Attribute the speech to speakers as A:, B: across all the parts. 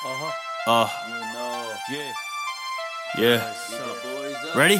A: Ready?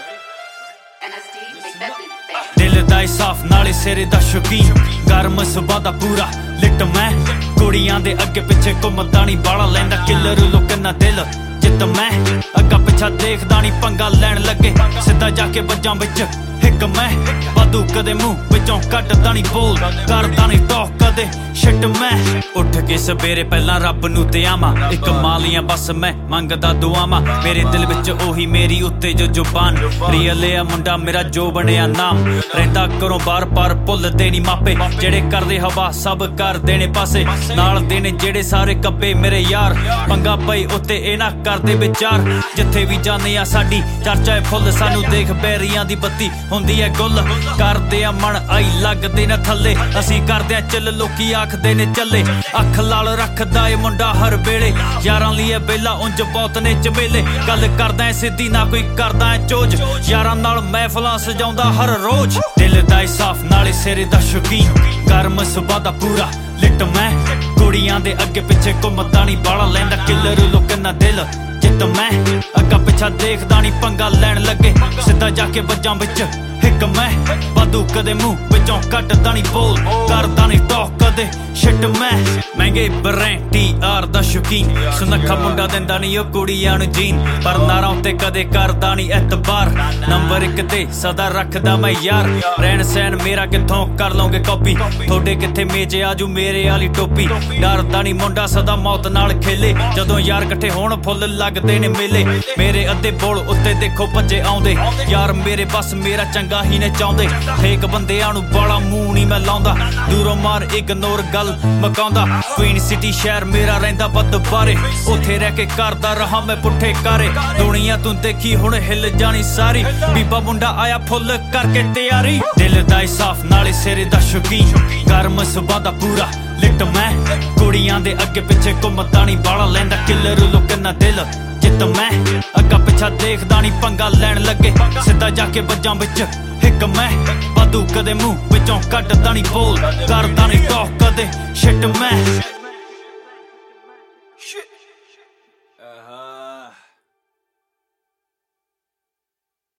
A: दिल दा साफ नाले सिरे दा शौकीन गर्म सुबह दा पूरा लिट मैं कुड़ियां दे अगे पिछे घुमदा नी बाला लैंदा किलर लुकना दिल जित मैं अग्गा पिछा देखदा नी पंगा लैन लगे सीधा जाके बज्जां विच हिक मैं वाधू कदे मुंह विचों कटदा नी बोल करदा नी टॉक कदे शिट मैं उठ के सवेरे पहला रब नू ते आवां इक मालियां बस मैं मंगदा दुआवां मेरे दिल विच ओही मेरी उत्ते जो जुबान रियल आ मुंडा मेरा जो बनिया नाम रहिंदा घरों बार बार भुलदे नी मापे जेड़े करदे हवा सब कर देने पासे नाल देने जेड़े सारे कब्बे मेरे यार पंगा पई उत्ते ए ना करदे विचार जिथे भी जाने आ साडी चर्चा है फुल सानू देख बैरियां दी बत्ती हुंदी है गुल करदे आ मन आई लगदे न थल्ले असीं करदे आ चल लोकी आखदे ने चले अख लाल रखदा ए मुंडा हर वेले यारां लिए बेला उंज बहुत ने चमेले गल करदा ऐ सिद्धी ना कोई करदा ऐ चोज यारां नाल महफिलां सजाउंदा हर रोज दिल दा साफ नाले सिरे दा शौकीन गर्म सुबह दा पूरा लिट मैं कुड़ियां दे अगे पिछे घुमदा नी बाला लैंदा किलर लुकना दिल जित मैं अग्गा पिछा देखदा नी पंगा लैन लगे सीधा जाके बज्जां विच हिक मैं वाधू कदे मुंह विचों कटदा नी बोल करदा नी टॉक कदे शिट मैं महंगे ब्रांड TR दा शौकीन सुनखा मुंडा दिंदा नी ओ कुड़ियां नू जीन पर नारां उत्ते कदे करदा नी एतबार नंबर 1 ते सदा रखदा मैं यार रहन सहन मेरा कित्थों कर लोगे कॉपी थोड़े कित्थे मेज आजू मेरे आली टोपी डरदा नी मुंडा सदा मौत नाल खेले जदों यार इकट्ठे होण फुੱਲ लगदे ने मेले मेरे अद्धे बोल उत्ते देखो भज्जे आउंदे यार मेरे बस मेरा चंगा ही ने चाहुंदे फेक बंदियां नू बाला मूंह नी मैं लाउंदा दूरों मार इग्नोर गल मकाउंदा क्वीन सिटी शहर मेरा रहिंदा बद बारे उत्थे रह के करदा रहा मैं पुट्ठे कारे दुनिया तू देखी हुण हिल जानी सारी बीबा मुंडा आया फुੱਲ करके तैयारी दिल दा साफ नाले सिरे दा शौकीन गर्म सुबह दा पूरा लिट मैं कुड़ियां दे अगे पिछे घुमदा नी बाला लैंदा किलर लुकना दिल जित मैं अग्गा पिछा देखदा नी पंगा लैन लगे सीधा जाके बज्जां विच हिक मैं वाधू कदे मुंह विचों कटदा नी बोल करदा